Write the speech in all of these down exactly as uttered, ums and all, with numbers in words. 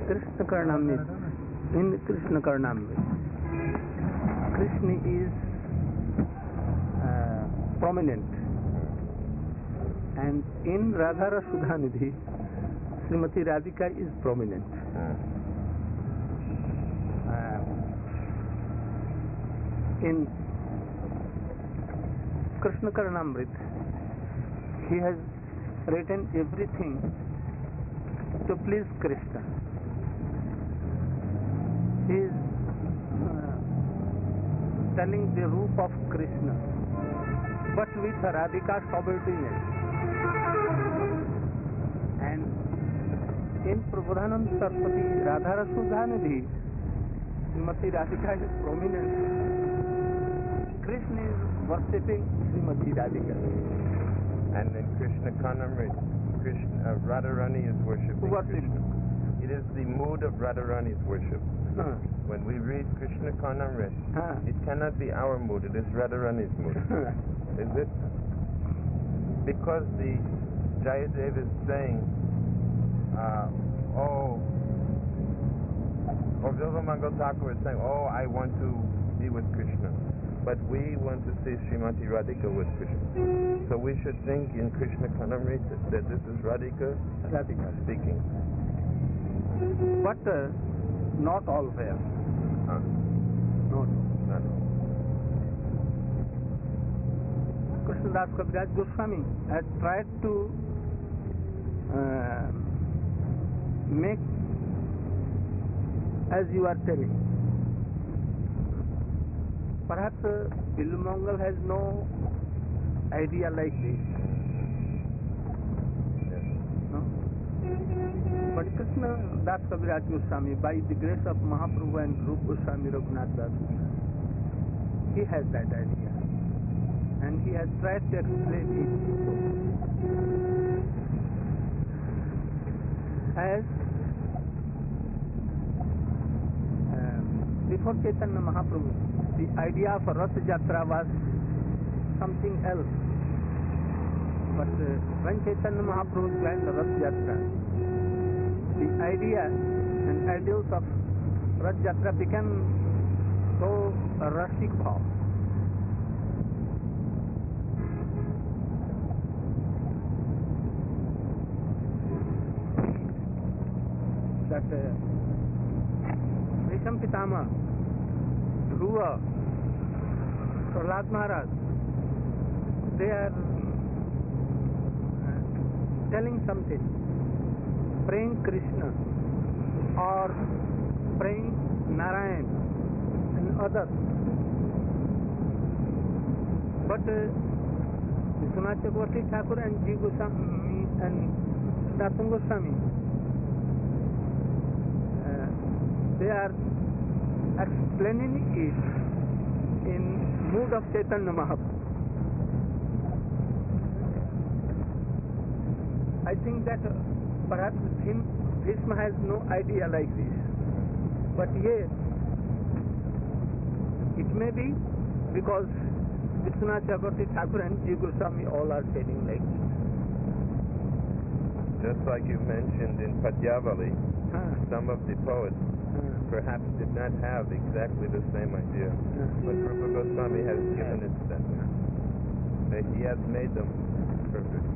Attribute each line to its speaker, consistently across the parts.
Speaker 1: Krishna Karnamrit, in Krishna Karnamrit, Krishna is uh, prominent, and in Radhara Sudhanidhi, Srimati Radhika is prominent. Uh, in Krishna Karnamrit, he has written everything to please Krishna. He is uh, telling the root of Krishna, but with Radhika subordinate. And in Prabodhananda Saraswati Radhara Sudhanidhi, Srimati Radhika is prominent. Krishna is worshipping Srimati Radhika.
Speaker 2: And in Krishna Karnamrit, Krishna, uh, Radharani is worshipping
Speaker 1: Worship.
Speaker 2: Krishna. It is the mood of Radharani's worship.
Speaker 1: Huh.
Speaker 2: When we read Krishna Karnamrit,
Speaker 1: Huh.
Speaker 2: it cannot be our mood, it is Radharani's mood. Is it? Because the Jayadev is saying, uh, oh, or Vilva Mangal Thakur is saying, oh, I want to be with Krishna. But we want to see Srimati Radhika with Krishna. So we should think in Krishna Karnamrit that this is Radhika,
Speaker 1: Radhika
Speaker 2: speaking.
Speaker 1: But uh, not always.
Speaker 2: Huh.
Speaker 1: Not.
Speaker 2: Not all.
Speaker 1: Krishnadas Kaviraj Goswami had tried to uh, make, as you are telling, perhaps uh, Bilumangal has no idea like this.
Speaker 2: Yes.
Speaker 1: No? But Krishna Das Kaviraj Goswami, by the grace of Mahaprabhu and Rupa Goswami Raghunath Das Goswami, he has that idea. And he has tried to explain it. As uh, before Chaitanya Mahaprabhu, the idea of Rath Yatra was something else. But uh, when Chaitanya Mahaprabhu joined the Rath Yatra, the idea and ideals of Rath Yatra became so Rasik Bhav. That uh, Bhisham Pitama, Dhruva, Prahlad Maharaj, they are uh, telling something, praying Krishna or praying Narayan and others. But uh, Vishwanath Chakravarti Thakur and G. Goswami and Sanatana Goswami, uh, they are explaining it in mood of Chaitanya Mahaprabhu. I think that uh, perhaps him, Bhishma has no idea like this. But yes, it may be because Vishwanath Chakravarti Thakur and G. Goswami all are telling like this.
Speaker 2: Just like you mentioned in Padyavali,
Speaker 1: Huh.
Speaker 2: some of the poets
Speaker 1: Huh.
Speaker 2: perhaps did not have exactly the same idea.
Speaker 1: Huh.
Speaker 2: But Rupa Goswami has given it that. That he has made them perfect.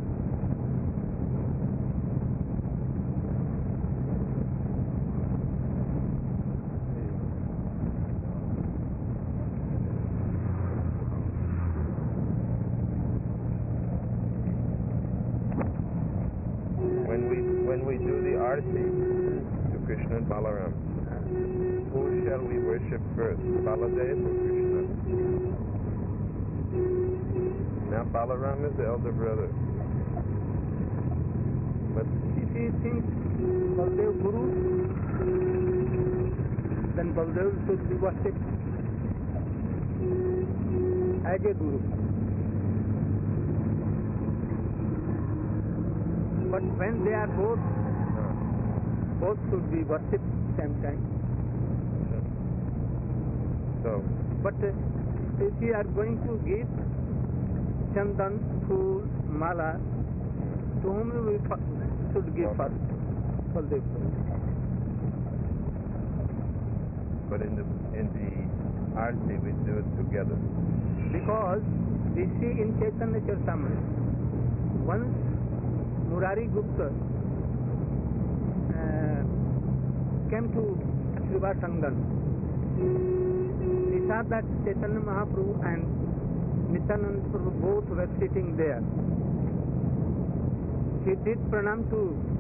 Speaker 2: When we when we do the arti to Krishna and Balaram, who shall we worship first, Baladev or Krishna? Now Balaram is the elder brother. But
Speaker 1: If he thinks Baldev Guru, then Baldev should be worshipped as a Guru. But when they are both, both should be worshipped same time.
Speaker 2: so
Speaker 1: But uh, if we are going to give chandan, phool, mala, to whom we fir- should give first? Baldev Guru.
Speaker 2: but in the in the Aarti we do it together.
Speaker 1: Because we see in Chaitanya Charitamrita, once Murari Gupta uh, came to Srivasangan, he saw that Chaitanya Mahaprabhu and Nityananda Prabhu both were sitting there. He did pranam to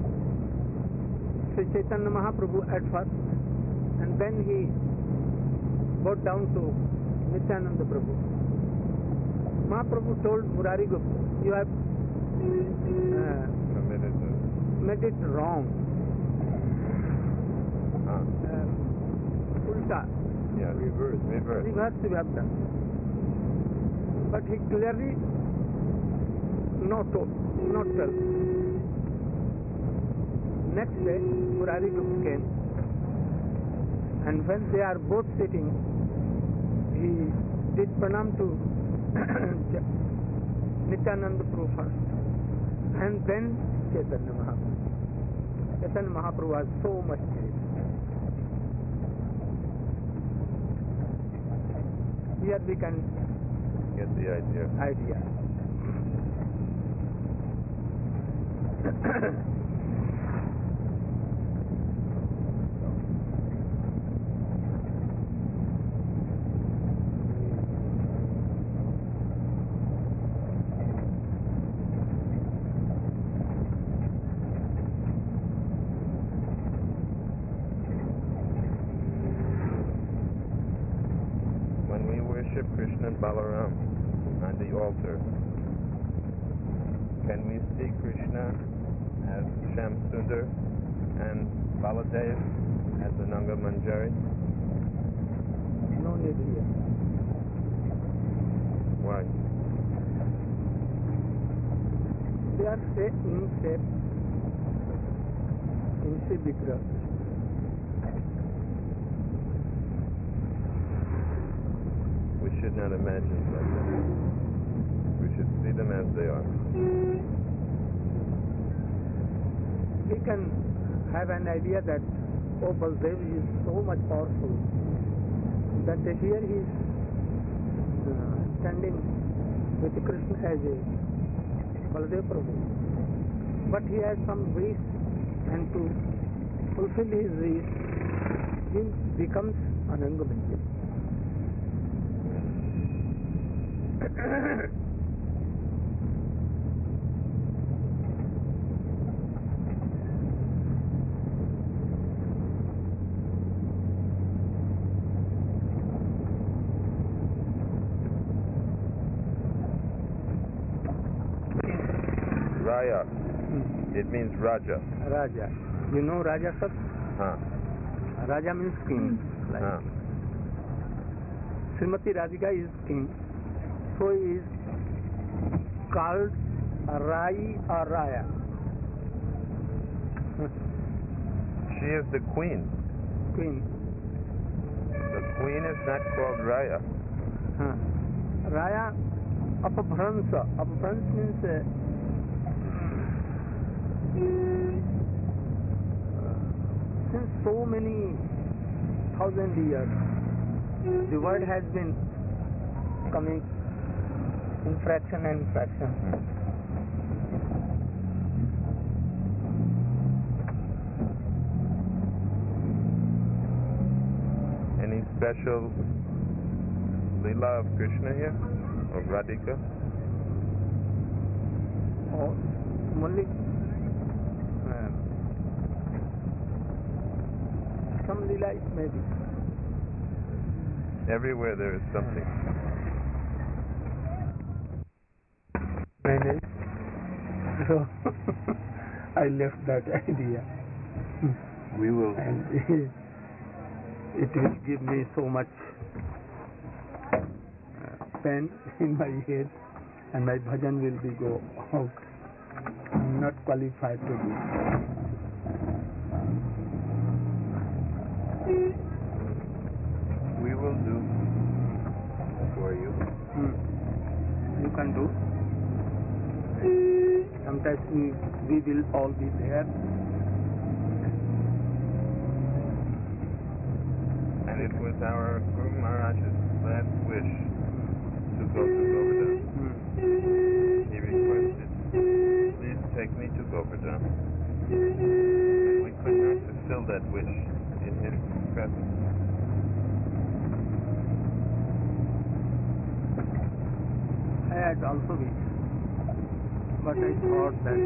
Speaker 1: Sri Chaitanya Mahaprabhu at first, and then he got down to Nityananda Prabhu. Mahaprabhu told Murari Gupta, you have uh, made it wrong.
Speaker 2: Ah.
Speaker 1: Uh, ulta.
Speaker 2: Yeah, reverse. Reverse.
Speaker 1: Reverse you have done. But he clearly not told, not tell. Next day, Murari Gupta came, and when they are both sitting, he did pranam to Nityananda Prabhu first, and then Chaitanya Mahaprabhu. Chaitanya Mahaprabhu was so much pleased. Here we can
Speaker 2: get the idea.
Speaker 1: idea.
Speaker 2: When we worship Krishna and Balaram on the altar, can we see Krishna as Shyam Sundar and Baladev as the Nanga Manjari?
Speaker 1: No need here.
Speaker 2: Why?
Speaker 1: They are shape in shape, in shape Vigraha.
Speaker 2: We should not imagine like that. We should see them as they are.
Speaker 1: We can have an idea that, oh, Baldev is so much powerful that here he is uh, standing with Krishna as a Baldev Prabhu. But he has some wish, and to fulfill his wish, he becomes Ananga Manjari.
Speaker 2: Raya. It means Raja.
Speaker 1: Raja. You know Raja Sab?
Speaker 2: Huh.
Speaker 1: Raja means king. Like
Speaker 2: Huh.
Speaker 1: Srimati Radhika is king. So he is called Rai or Raya.
Speaker 2: She is the queen.
Speaker 1: Queen.
Speaker 2: The queen is not called Raya.
Speaker 1: Huh. Raya Apabhransa. Apabhrans means uh, since so many thousand years, the word has been coming in fraction and fraction.
Speaker 2: Any special Leela of Krishna here? Of Radhika?
Speaker 1: Or only uh, some Leela is maybe.
Speaker 2: Everywhere there is something.
Speaker 1: Manage. So I left that idea.
Speaker 2: We will.
Speaker 1: And it will give me so much uh, pain in my head, and my bhajan will be go out. I'm not qualified to do.
Speaker 2: We will do for you.
Speaker 1: Hmm. You can do. Sometimes we, we will all be there.
Speaker 2: And it was our Guru Maharaj's last wish to go to Govardhan.
Speaker 1: Hmm.
Speaker 2: He requested, please take me to Govardhan. And we could not fulfill that wish in his presence.
Speaker 1: I had also wished, but I thought that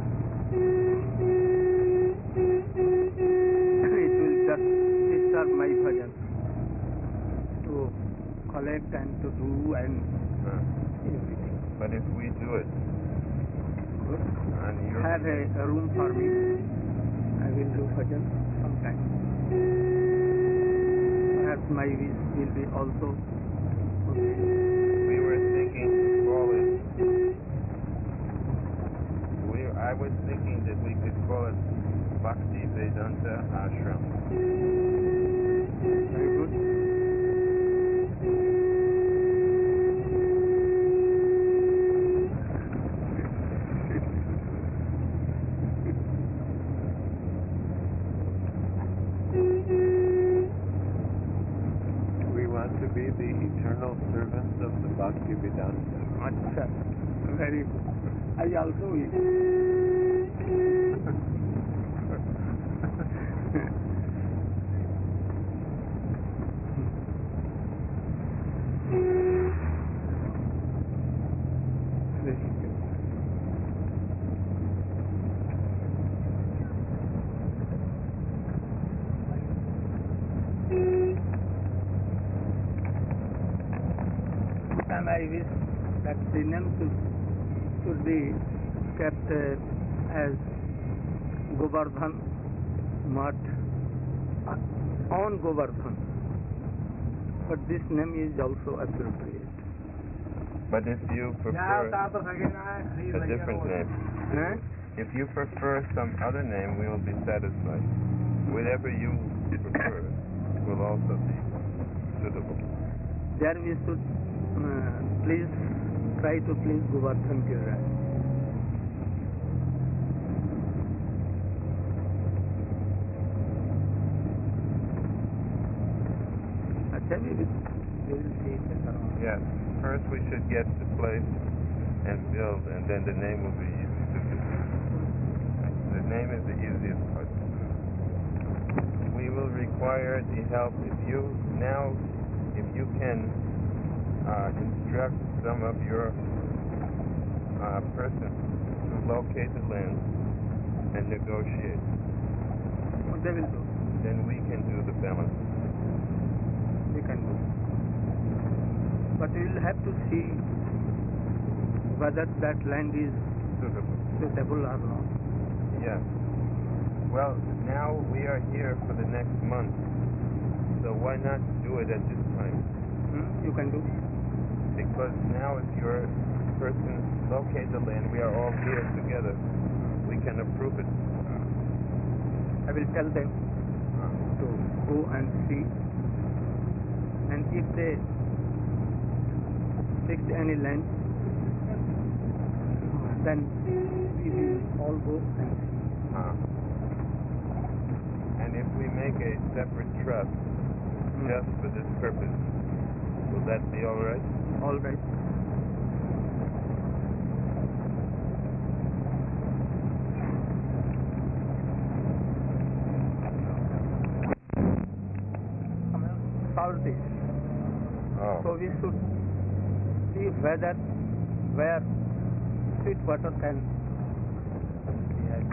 Speaker 1: it will just disturb my bhajan to collect and to do and
Speaker 2: Uh,
Speaker 1: everything.
Speaker 2: but if we do it,
Speaker 1: Good.
Speaker 2: and you're
Speaker 1: Have a, a room for me. I will do bhajan sometime. Perhaps my wish will be also fulfilled.
Speaker 2: we were thinking to call it, we, I was thinking that we could call it Bhakti Vedanta Ashram.
Speaker 1: Very good.
Speaker 3: We want to be the eternal servants of the Bhakti Vedanta.
Speaker 1: Acha. Very good. I also wish. Very good. And I wish that the name should, should be kept uh, as Govardhan Math uh, on Govardhan. But this name is also appropriate.
Speaker 2: But if you prefer a different name,
Speaker 1: Huh?
Speaker 2: if you prefer some other name, we will be satisfied. Whatever you prefer will also be suitable.
Speaker 1: There we should uh, please try to please Govardhan Giriraj. Acha, we will, we will see later on.
Speaker 2: Yes. First we should get the place and build, and then the name will be easy to do. The name is the easiest part. We will require the help if you now, if you can uh, instruct some of your uh, persons to locate the land and negotiate.
Speaker 1: What they will do?
Speaker 2: Then we can do the balance.
Speaker 1: We can do. But we will have to see whether that land is
Speaker 2: Suitable.
Speaker 1: suitable or not.
Speaker 2: Yes. Well, now we are here for the next month, so why not do it at this time?
Speaker 1: Hmm? You can do.
Speaker 2: Because now if your person locate the land, we are all here together, we can approve it.
Speaker 1: I will tell them to go and see. And if they fix any land, then we will all go and see.
Speaker 2: Uh, and if we make a separate trust
Speaker 1: Hmm.
Speaker 2: just for this purpose, will that be all right?
Speaker 1: All right. Salty.
Speaker 2: Oh.
Speaker 1: So we should see whether where sweet water can be had.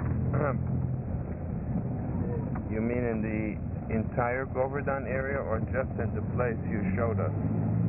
Speaker 2: You mean in the entire Govardhan area or just in the place you showed us?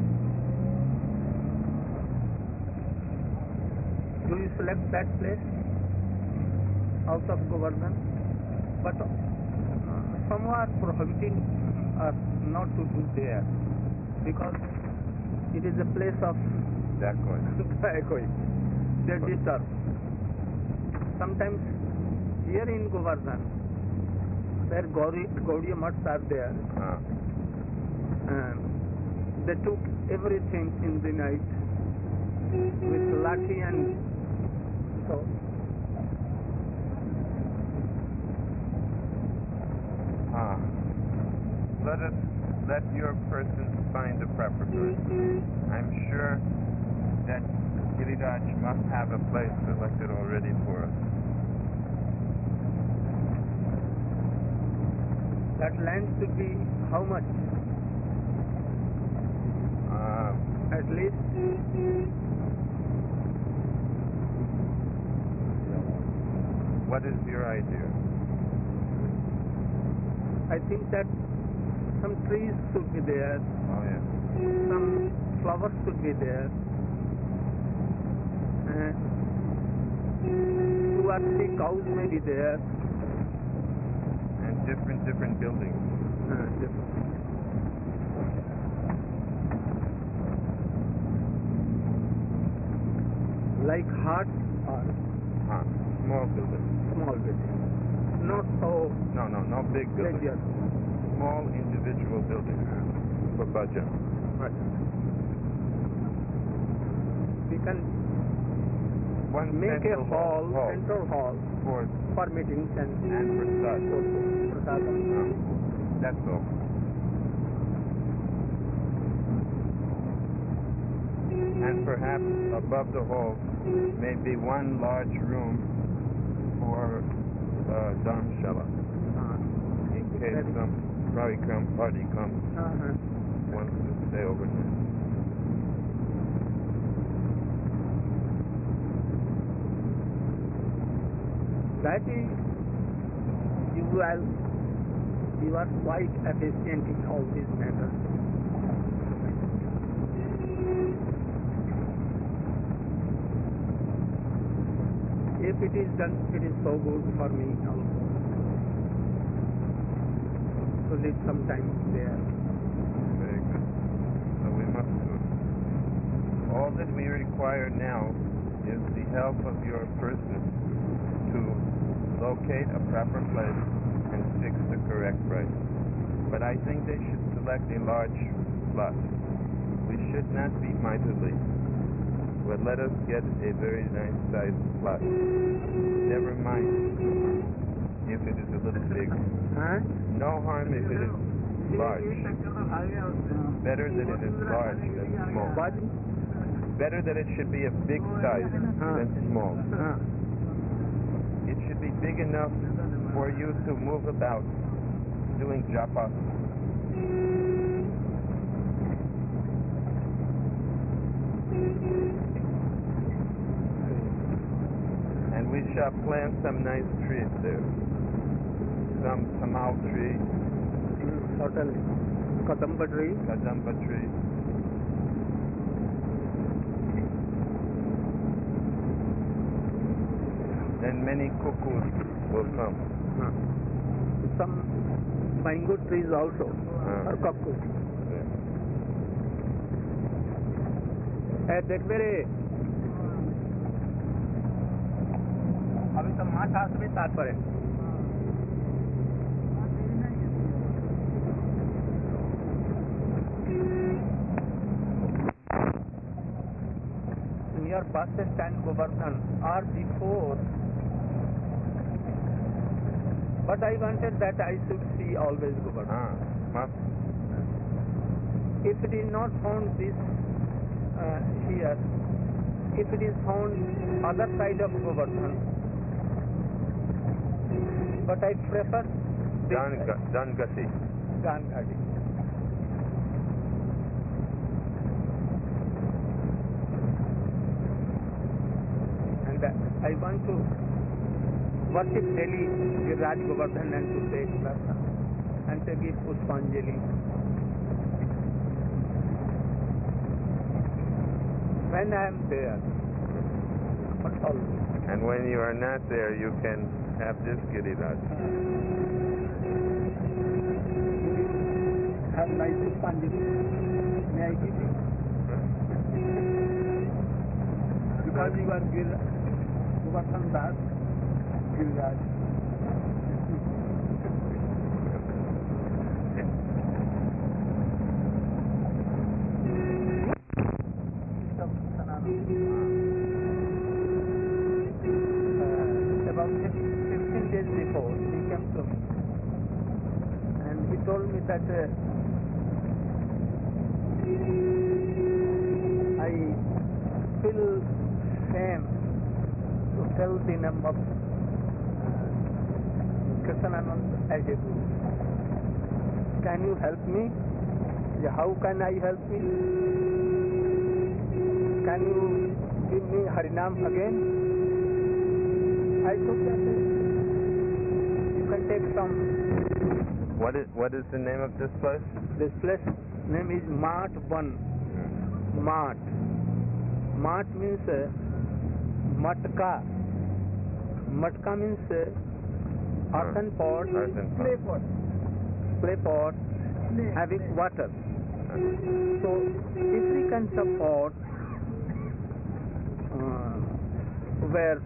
Speaker 1: Do you select that place out of Govardhan? But uh, some are prohibiting us not to do there because it is a place of
Speaker 2: Dacoit.
Speaker 1: they disturb. Sometimes here in Govardhan, where Gauri, Gaudiya Maths are there,
Speaker 2: Uh,
Speaker 1: um, they took everything in the night with lathi and so.
Speaker 2: ah. Let us let your person find the proper person. I'm sure that Giriraj must have a place selected already for us.
Speaker 1: That land should be how much?
Speaker 2: Uh,
Speaker 1: At least
Speaker 2: what is your idea?
Speaker 1: I think that some trees should be there,
Speaker 2: Oh, yeah.
Speaker 1: some flowers should be there, and two or three cows may be there.
Speaker 2: And different, different buildings.
Speaker 1: Uh, different. Like hut or
Speaker 2: Huh. Small buildings.
Speaker 1: small building, not so
Speaker 2: No, no, no big buildings.
Speaker 1: dangerous.
Speaker 2: Small individual buildings for bhajan.
Speaker 1: But we can
Speaker 2: One
Speaker 1: make a
Speaker 2: central
Speaker 1: hall,
Speaker 2: hall
Speaker 1: central hall
Speaker 2: for
Speaker 1: for meetings and
Speaker 2: and prasad.
Speaker 1: prasadam.
Speaker 2: No, that's all. And perhaps above the hall, maybe one large room for uh, dharmshala,
Speaker 1: Uh,
Speaker 2: in case some parikram party comes,
Speaker 1: uh-huh.
Speaker 2: wants to stay overnight.
Speaker 1: That is, you are, you are quite efficient in all these matters. If it is done, it is so good for me also to live some time there.
Speaker 2: Very good. So we must do it. All that we require now is the help of your person to locate a proper place and fix the correct price. But I think they should select a large plot. We should not be miserly, but let us get a very nice sized plot. Never mind if it is a little big.
Speaker 1: Huh?
Speaker 2: No harm if it is large. Better that it is large than small.
Speaker 1: But,
Speaker 2: Better that it should be a big size than small.
Speaker 1: uh,
Speaker 2: It should be big enough for you to move about doing japa. And we shall plant some nice trees there. Some tamal tree,
Speaker 1: certainly. Kadamba tree.
Speaker 2: kadamba tree. Then many cuckoos will come.
Speaker 1: Uh, some mango trees also,
Speaker 2: Uh,
Speaker 1: or cactus.
Speaker 2: yeah.
Speaker 1: Eh, देखबे रे अभी तो माठ आसबे सात परे near bus stand Govardhan or before, but I wanted that I should see always Govardhan.
Speaker 2: Ah, must.
Speaker 1: If it is not found this uh, here, if it is found other side of Govardhan, but I prefer this
Speaker 2: Danga, Dangati.
Speaker 1: Gangadi. And uh, I want to worship daily Giriraj Govardhan and to take darshan and to give Pushpanjali. When I am there, but always.
Speaker 2: And when you are not there, you can have this Giriraj.
Speaker 1: Have nice Pushpanjali. May I give you? Because you are Gir Govardhan Das, Giriraj. Uh, about fifteen days before, he came to me and he told me that uh, I feel shame to tell the name of uh, Krishnanand as a guru. Can you help me? Yeah, how can I help me? Can you give me Harinam again? I took that. You can take some.
Speaker 2: What is what is the name of this place?
Speaker 1: This place name is Mart One. Mart. Mart means uh, matka. Matka means uh, earthen pot,
Speaker 2: Earthen pot.
Speaker 1: clay pot, clay pot having water. So every kind of pot uh, were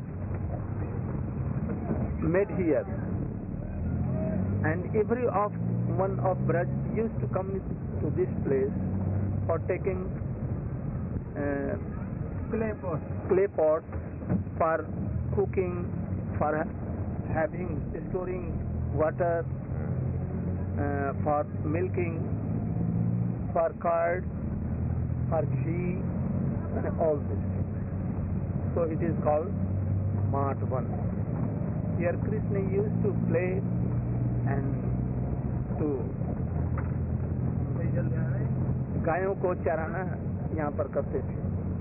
Speaker 1: made here, and every of one of Braj used to come to this place for taking uh, clay pot, clay pot for cooking, for having storing water, uh, for milking, for curd, for ghee, and all this. So it is called Mart One. Here Krishna used to play and to गायों को चराना यहाँ पर करते थे.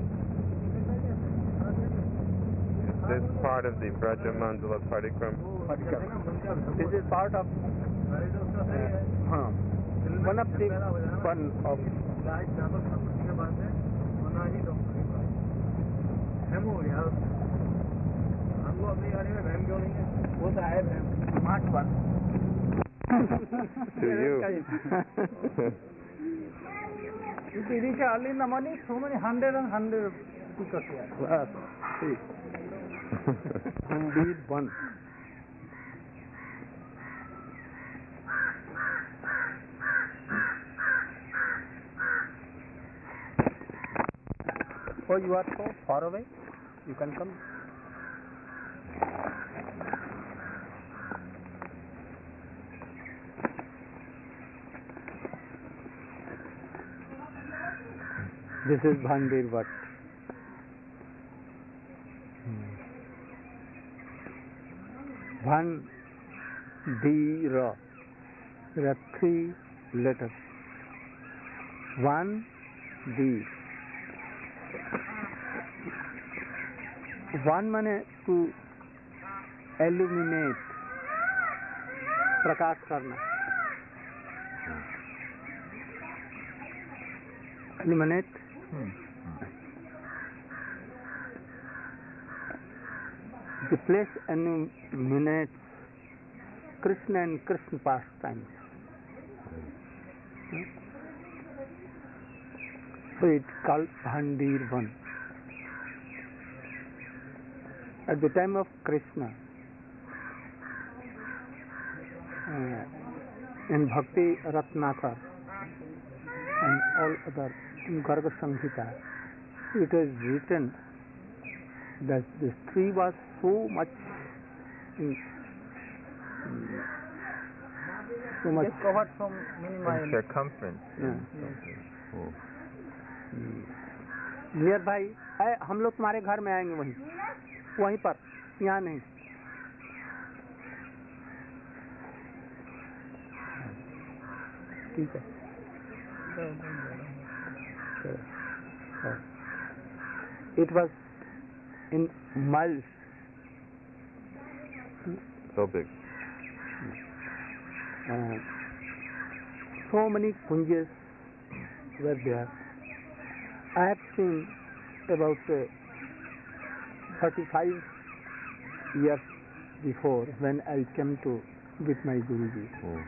Speaker 2: This part of the Braja Mandala Parikram.
Speaker 1: This is part of uh, uh, one of the one of Mart One.
Speaker 2: To you.
Speaker 1: Initially early in the morning, so many hundred and hundred speakers here. Yes, see. Indeed, one. Oh, you are so far away. You can come. This is Bhandir Vat. Bhandira. There are three letters. One, D. One mane to illuminate, प्रकाश करना. Illuminate. The place illuminates Krishna and Krishna pastimes. So it's called Bhandir One. At the time of Krishna, uh, in Bhakti Ratnakar and all other in Garga Samhita, it is written that this tree was so much in, so much
Speaker 4: covered from many
Speaker 2: In
Speaker 4: miles.
Speaker 2: circumference.
Speaker 1: Yeah.
Speaker 2: Oh.
Speaker 1: Near भाई आए, हम लोग तुम्हारे घर में आएंगे वहीं वहीं पर, यहाँ नहीं. ठीक है. It was in miles.
Speaker 2: So big.
Speaker 1: Uh, so many kunjas were there. I have seen about uh, thirty-five years before when I came to with my Guruji.
Speaker 2: Oh.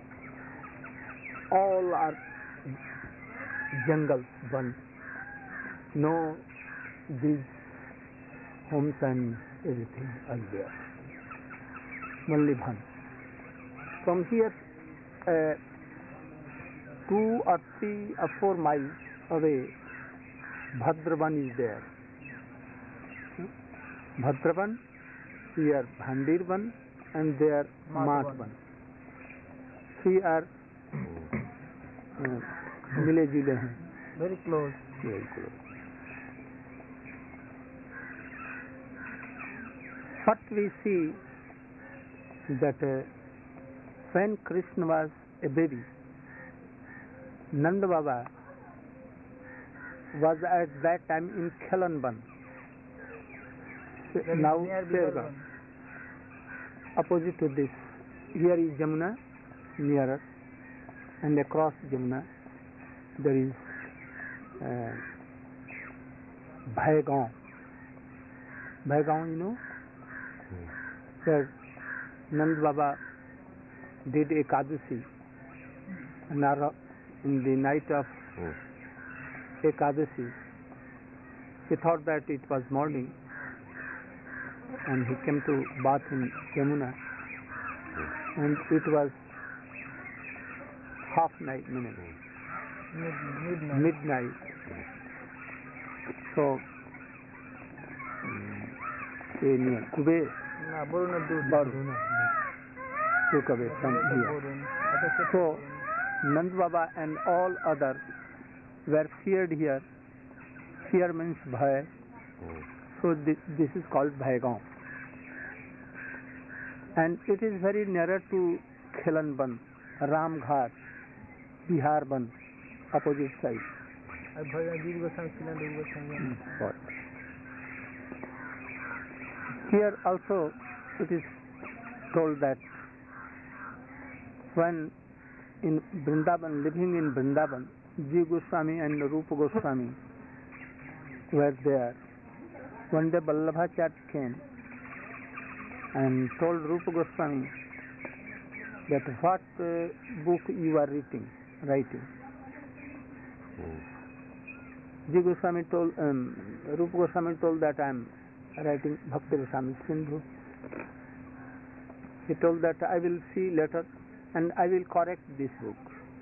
Speaker 1: All are jungles, one. No, these homes and everything are there. Only one. From here, uh, two or three or four miles away, Bhadravan is there. Bhadravan, here Bhandirvan, and there Matvan. Three are uh, मिले जुले हैं. Very close.
Speaker 4: Very close.
Speaker 1: What we see that uh, when Krishna was a baby, Nanda Baba was at that time in Khelanban. Now Sergaon. Opposite to this, here is Jamuna nearer, and across Jamuna there is uh, Bhaigaon. Bhaigaon, you know,
Speaker 4: Hmm.
Speaker 1: where Nand Baba did Ekadasi, and in the night of
Speaker 4: Hmm.
Speaker 1: Ekadasi, he thought that it was morning, and he came to bath in Yamuna, and it was half night, minute,
Speaker 4: Hmm.
Speaker 1: midnight. midnight. So, near Kube, Baruna, took away from here. So, Nand Baba and all others were feared here. Fear means bhai.
Speaker 4: Hmm.
Speaker 1: So this, this is called Bhaigaon. And it is very nearer to Khelanban, Ramghat, Biharban, opposite side. Mm, what? Here also it is told that when in Vrindavan, living in Vrindavan, Jiva Goswami and Rupa Goswami were there. One day Vallabhacharya came and told Rupa Goswami that what uh, book you are writing, writing.
Speaker 4: Hmm.
Speaker 1: Jiva Goswami told, um, Rupa Goswami told that I am writing Bhakti Rasamrita Sindhu. He told that I will see later and I will correct this book.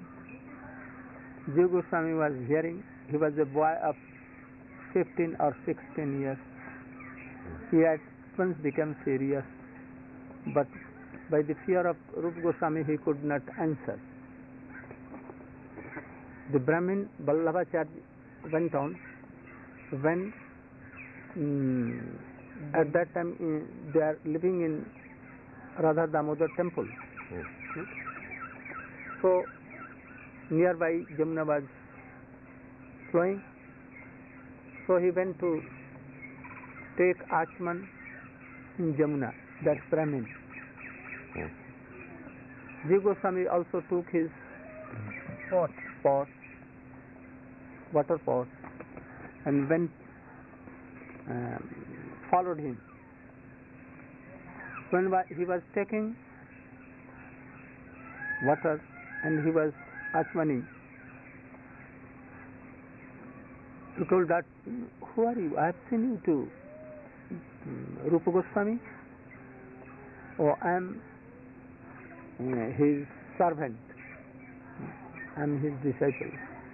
Speaker 1: Jiva Goswami was hearing. He was a boy of fifteen or sixteen years. He had once become serious, but by the fear of Rupa Goswami he could not answer. The Brahmin Vallabhacharya went on. When mm, at that time uh, they are living in Radha Damodar temple.
Speaker 4: Hmm.
Speaker 1: So nearby Jamuna was flowing. So he went to take Achman in Jamuna, that's Brahmin.
Speaker 4: Hmm.
Speaker 1: Jiva Goswami also took his pot, pot, water pot, and went, uh, followed him. When he was taking water and he was Achmaning, he told that, who are you? I have seen you to um, Rupa Goswami. Oh, I am uh, his servant. I am his disciple.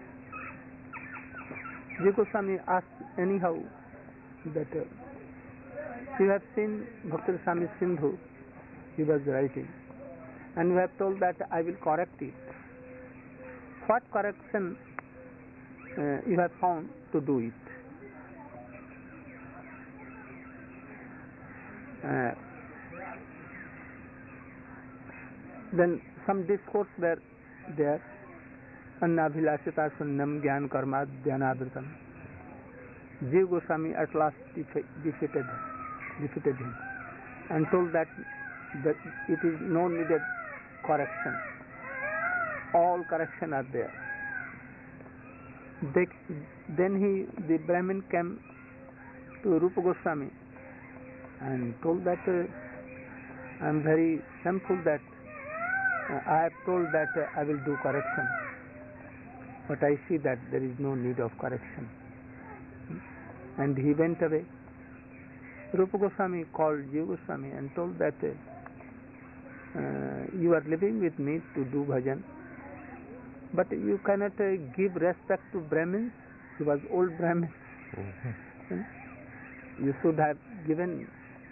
Speaker 1: Jiva Goswami asked anyhow that uh, you have seen Bhakti Rasamrita Sindhu, he was writing, and you have told that I will correct it. What correction uh, you have found to do it? Uh, then some discourse were there. Annabhilasita sunnam gyan karma dhyanavritam. Jiva Goswami at last defe- defeated, defeated him and told that, that it is no needed correction. All correction are there. They, then he, the Brahmin came to Rupa Goswami and told that uh, I am very thankful that uh, I have told that uh, I will do correction, but I see that there is no need of correction. And he went away. Rupa Goswami called Jiva Goswami and told that uh, uh, you are living with me to do bhajan, but you cannot uh, give respect to Brahmins. He was old Brahmin.
Speaker 4: Hmm.
Speaker 1: You should have given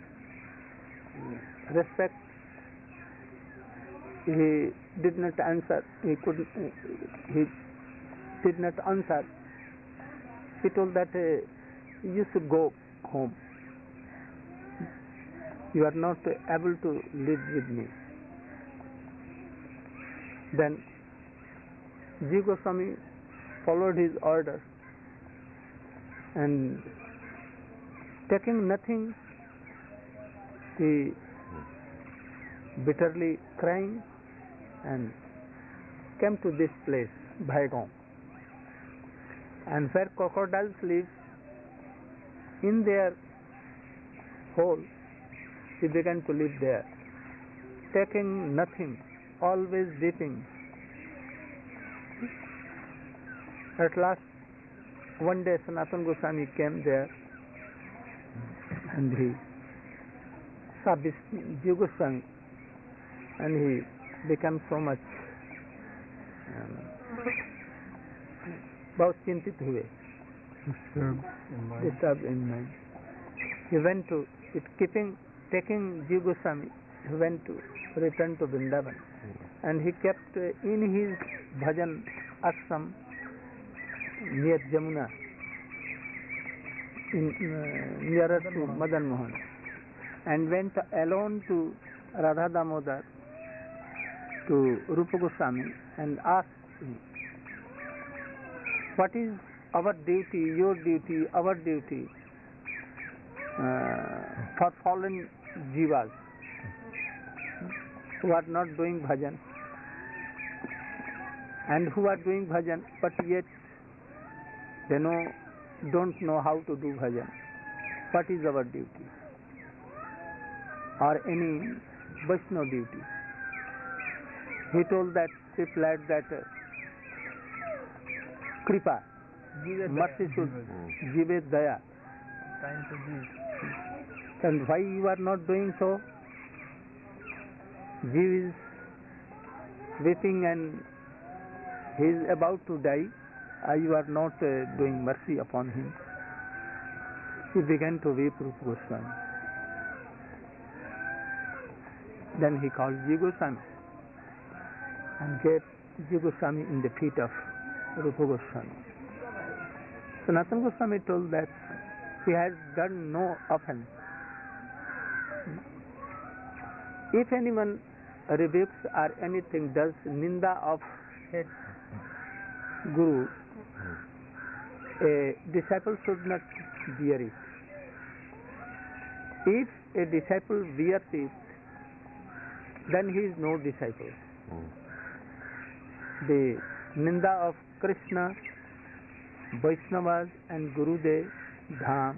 Speaker 1: respect. He did not answer. He could. He did not answer. he told that uh, you should go home. You are not able to live with me. Then Jiva Goswami followed his order, and taking nothing, he bitterly crying and came to this place, Bhaigaon, and where crocodiles live, in their hole he began to live there, taking nothing, always weeping. At last, one day Sanatana Goswami came there, and he saw Jiva Goswami, and he became so much um, बहुत चिंतित हुए,
Speaker 3: Disturbed in mind.
Speaker 1: disturbed in mind. He went to, it keeping, taking Jiva Goswami, he went to return to Vrindavan, and he kept uh, in his bhajan ashram near Jamuna, in, uh, nearer to Madan Mohan, and went alone to Radha Damodar, to Rupa Goswami, and asked him, what is our duty, your duty, our duty uh, for fallen jivas who are not doing bhajan and who are doing bhajan but yet they know, don't know how to do bhajan. What is our duty? Or any Vaishnava duty? He told that, replied that uh, Kripa, mercy should give it daya.
Speaker 3: Time to give.
Speaker 1: And why you are not doing so? Jiva is weeping and he is about to die. Uh, you are not uh, doing mercy upon him. He began to weep Rupa Goswami. Then he called Jiva Goswami and gave Jiva Goswami in the feet of Rupa Goswami. Sanatana Goswami told that he has done no offense. If anyone rebukes or anything does ninda of Guru, a disciple should not bear it. If a disciple bears it, then he is no disciple. The ninda of Krishna, Vaishnavas and Gurudev, Dham,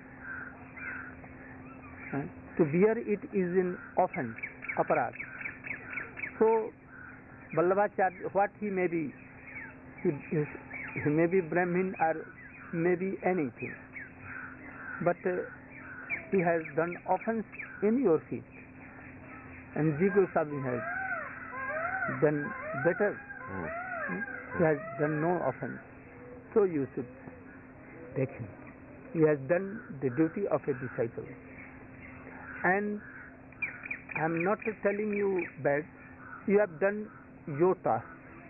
Speaker 1: uh, to bear it is an offense, aparad. So, Vallabhacharya, what he may be, he, is, he may be Brahmin or may be anything, but uh, he has done offense in your feet, and Jiva Goswami has done better. He has done no offense, so you should take him. He has done the duty of a disciple, and I am not telling you bad. You have done your task.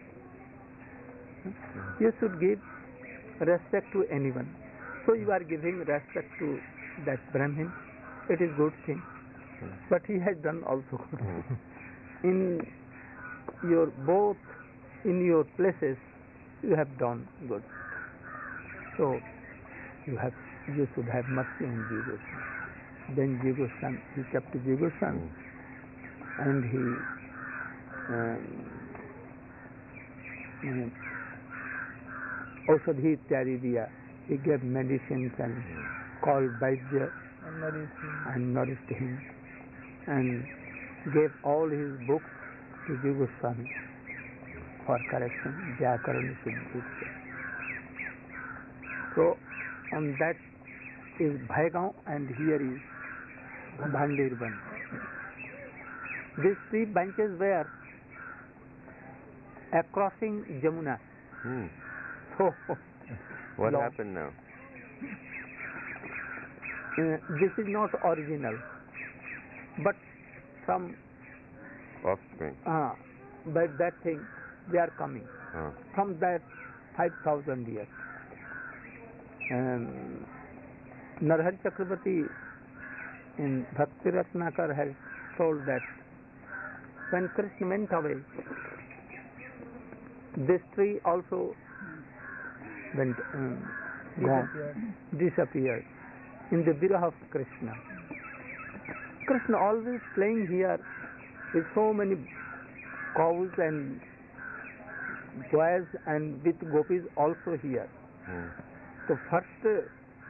Speaker 1: You should give respect to anyone. So you are giving respect to that Brahmin. It is good thing, but he has done also good. In your both in your places, you have done good. So you have you should have mercy on Jiva Goswami. Then Jiva Goswami, he kept Jiva Goswami, and he um, Aushadhi Ityadi diya. He gave medicines and called Vaidya and nourished him, and gave all his books to Jiva Goswami for correction, Vyakaran Siddhi. So on that is Bhaigaon, and here is Bhandirban. These three benches were uh, crossing Jamuna.
Speaker 4: Hmm.
Speaker 1: So
Speaker 4: What
Speaker 1: long.
Speaker 4: happened now?
Speaker 1: Uh, this is not original, but some
Speaker 4: Offspring.
Speaker 1: uh, but that thing they are coming
Speaker 4: Oh.
Speaker 1: from that five thousand years. um, Narhari Chakrabarti in Bhakti Ratnakar has told that when Krishna went away, this tree also went um, gone, disappeared in the viraha of Krishna. Krishna always playing here with so many cows and boys and with gopis also here.
Speaker 4: Hmm.
Speaker 1: So first uh,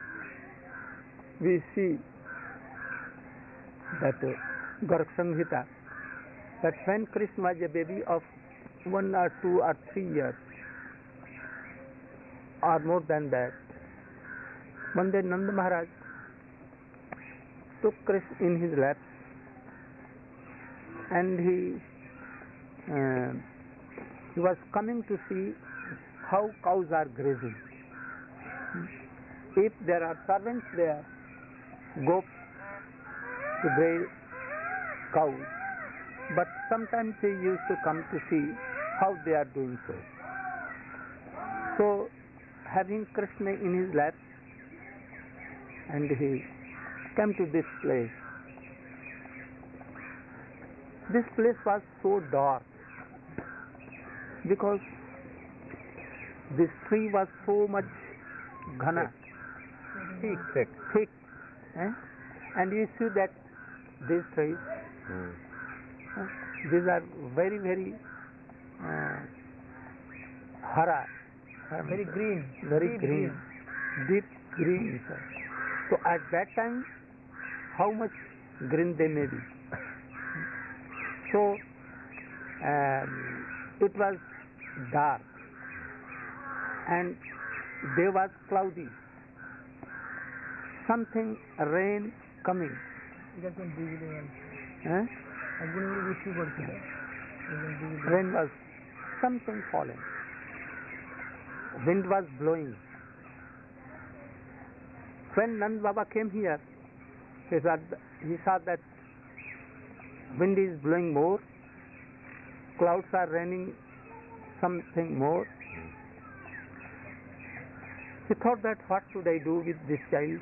Speaker 1: we see that uh, Garak Samhita, that when Krishna was a baby of one or two or three years or more than that, one day Nanda Maharaj took Krishna in his lap and he uh, he was coming to see how cows are grazing. If there are servants there, go to graze cows, but sometimes he used to come to see how they are doing so. So, having Krishna in his lap, and he came to this place. This place was so dark because this tree was so much ghana, thick, thick, thick. Eh? And you see that these trees,
Speaker 4: Hmm.
Speaker 1: uh, these are very, very uh, hara,
Speaker 5: Very green.
Speaker 1: very
Speaker 5: Deep
Speaker 1: green, deep green. Sir. So at that time, how much green they may be. So um, it was dark and day was cloudy. Something rain coming.
Speaker 5: যখন বিজলি মারছে
Speaker 1: Eh?
Speaker 5: একদিন উনি বৃষ্টি পড়ছিল একদিন বিজলি
Speaker 1: Rain was something falling. Wind was blowing. When Nand Baba came here, he saw, he saw that wind is blowing more, clouds are raining something more. He thought that what should I do with this child?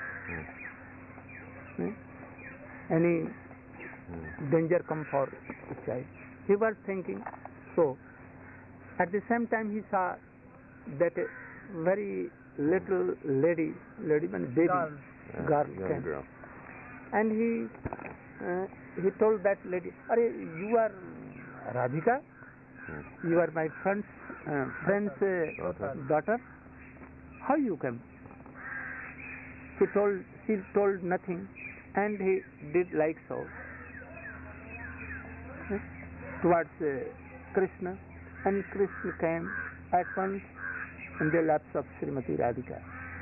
Speaker 1: Hmm? Any
Speaker 4: Hmm.
Speaker 1: danger come for the child? He was thinking so. At the same time he saw that a very little lady, lady and baby,
Speaker 5: Girl.
Speaker 4: Yeah,
Speaker 1: girl
Speaker 4: young
Speaker 1: came.
Speaker 4: girl.
Speaker 1: And he uh, he told that lady, "Are you are Radhika?
Speaker 4: Hmm.
Speaker 1: You are my friend's uh, friend's uh,
Speaker 4: Daughter.
Speaker 1: daughter. How you came?" She told she told nothing, and he did like so eh, towards uh, Krishna, and Krishna came at once in the laps of Srimati Radhika.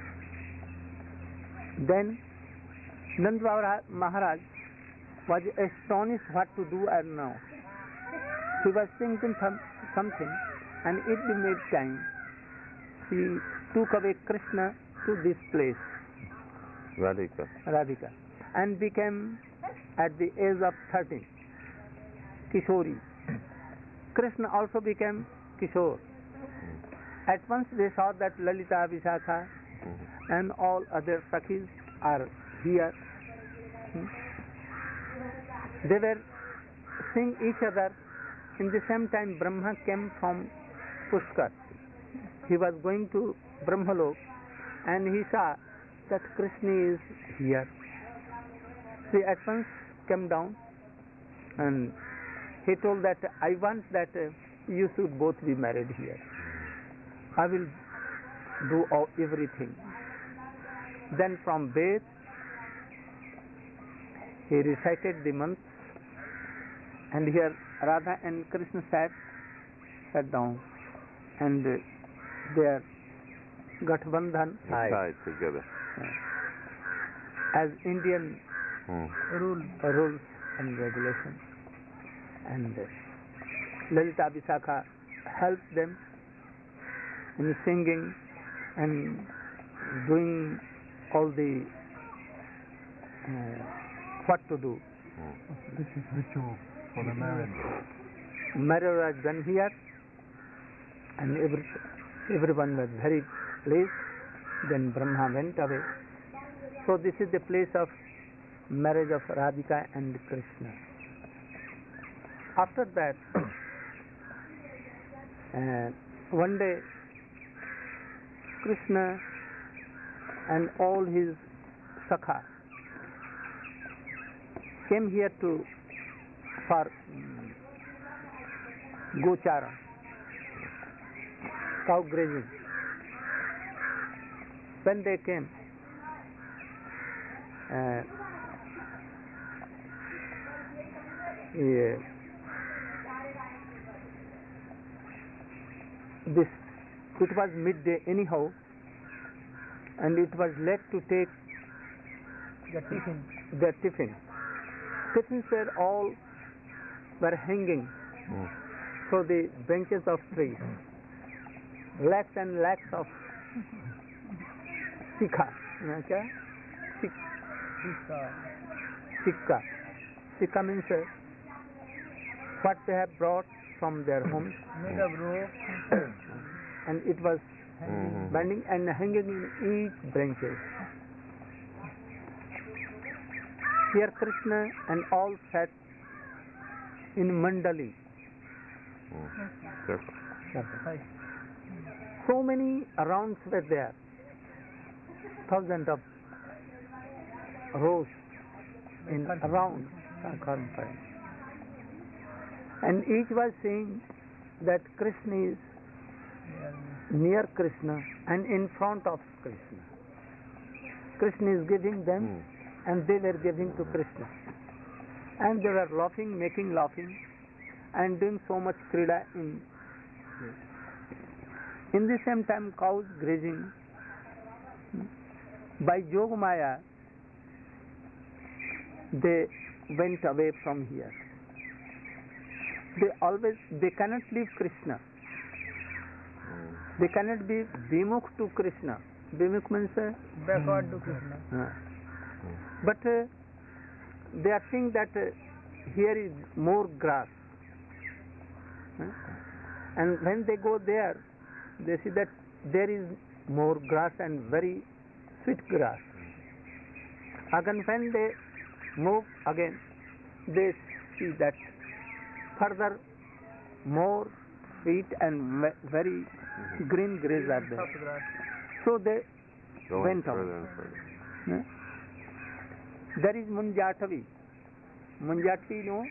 Speaker 1: Then Nand Baba Maharaj was astonished what to do or now. He was thinking some, something, and at the mid time he took away Krishna to this place,
Speaker 4: Radhika.
Speaker 1: Radhika, and became at the age of thirteen Kishori. Krishna also became Kishore. At once they saw that Lalita, Vishakha
Speaker 4: Hmm.
Speaker 1: and all other Sakhis are here. Hmm. They were seeing each other. In the same time Brahma came from Pushkar. He was going to Brahmalok and he saw that Krishna is here. He at once came down and he told that I want that uh, you should both be married here. I will do all, everything. Then from Ved he recited the months, and here Radha and Krishna sat sat down, and uh, their Gathbandhan
Speaker 4: They tied together.
Speaker 1: as Indian
Speaker 4: Hmm.
Speaker 5: rule
Speaker 1: rules and regulations, and uh, Lalita Vishakha helped them in singing and doing all the uh, what to do.
Speaker 4: Hmm.
Speaker 3: This is ritual for the marriage.
Speaker 1: Marriage was done here, and every, everyone was very pleased. Then Brahma went away. So this is the place of marriage of Radhika and Krishna. After that, uh, one day Krishna and all his Sakha came here to for um, Gochara, cow grazing. When they came, uh, yeah, this it was midday anyhow, and it was late to take
Speaker 5: The tiffin.
Speaker 1: their tiffin. Tiffins were all were hanging
Speaker 4: Mm.
Speaker 1: so the branches of trees, lakhs and lakhs of sikha. You know, kya? Sik-
Speaker 5: Pizza.
Speaker 1: Sikka. Sikka means uh, what they have brought from their homes,
Speaker 5: Made of rope.
Speaker 1: and it was
Speaker 4: Mhm.
Speaker 1: bending and hanging in each branches. Here Krishna and all sat in mandali.
Speaker 4: Mm. Careful.
Speaker 5: Hi.
Speaker 1: So many rounds were there, thousands of rows in round, and each was saying that Krishna is near Krishna and in front of Krishna. Krishna is giving them,
Speaker 4: Mm.
Speaker 1: and they were giving to Krishna, and they were laughing, making laughing, and doing so much krida in. In the same time, cows grazing. By Yogamaya, they went away from here. They always, they cannot leave Krishna.
Speaker 4: Mm.
Speaker 1: They cannot be vimukh to Krishna. Vimukh means, uh,
Speaker 5: Backward to Krishna.
Speaker 1: uh, but uh, they are saying that uh, here is more grass. Huh? And when they go there, they see that there is more grass and very sweet grass. Again, when they move again, they see that further more sweet and ve- very green grass are there.
Speaker 5: Soft grass.
Speaker 1: So they
Speaker 4: Going
Speaker 1: went on.
Speaker 4: further and further.
Speaker 1: Huh? There is Munjatavi. Munjatavi, no?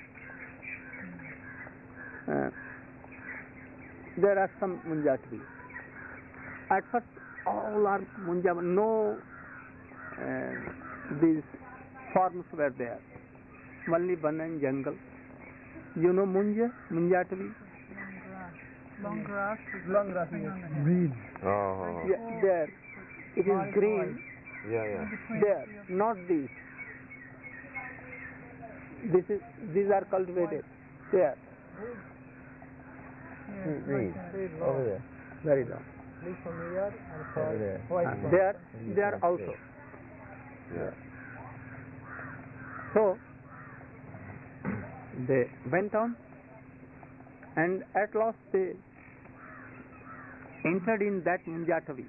Speaker 1: Uh, there are some Munjatavi. At first, all are Munjatavi. No, uh, these forms were there. Only one and jungle. You know Munja? Munjatavi?
Speaker 5: Long grass. Long grass, yes. Reed.
Speaker 4: Oh.
Speaker 1: Yeah, there. It is green.
Speaker 4: Yeah, yeah.
Speaker 1: There, not these. This is these are cultivated. There,
Speaker 4: Reed. Over there.
Speaker 1: very long.
Speaker 5: Leaf from here and for
Speaker 4: Over there.
Speaker 5: white
Speaker 1: Uh,
Speaker 5: one.
Speaker 1: there, there also.
Speaker 4: Yeah.
Speaker 1: So they went on, and at last they entered in that Munjatavi.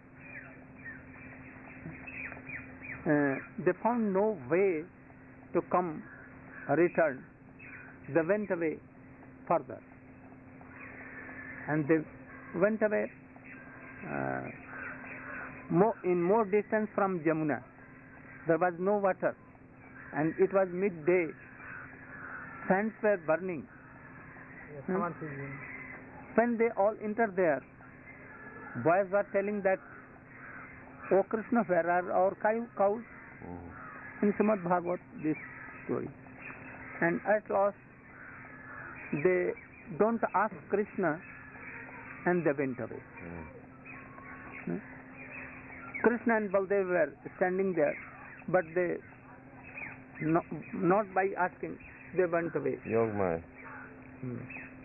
Speaker 1: Uh, they found no way to come, return. They went away further, and they went away uh, more, in more distance from Jamuna. There was no water, and it was midday. Sands were burning.
Speaker 5: Yes,
Speaker 1: Hmm?
Speaker 5: Saman season.
Speaker 1: When they all entered there, boys were telling that, "O Krishna, where are our cow- cows?"
Speaker 4: Mm.
Speaker 1: In Srimad Bhagavat, this story. And at last, they don't ask Krishna, and they went away.
Speaker 4: Mm.
Speaker 1: Hmm? Krishna and Baldev were standing there, but they, no, not by asking, they went away.
Speaker 4: Yogamaya.
Speaker 1: Hmm.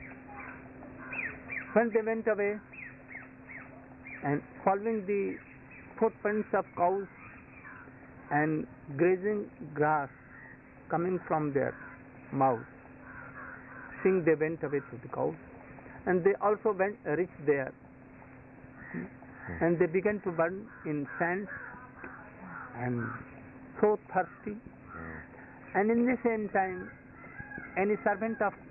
Speaker 1: When they went away, and following the footprints of cows and grazing grass coming from their mouth, seeing they went away to the cows, and they also went reached there, and they began to burn in sands and so thirsty. And in the same time, any servant of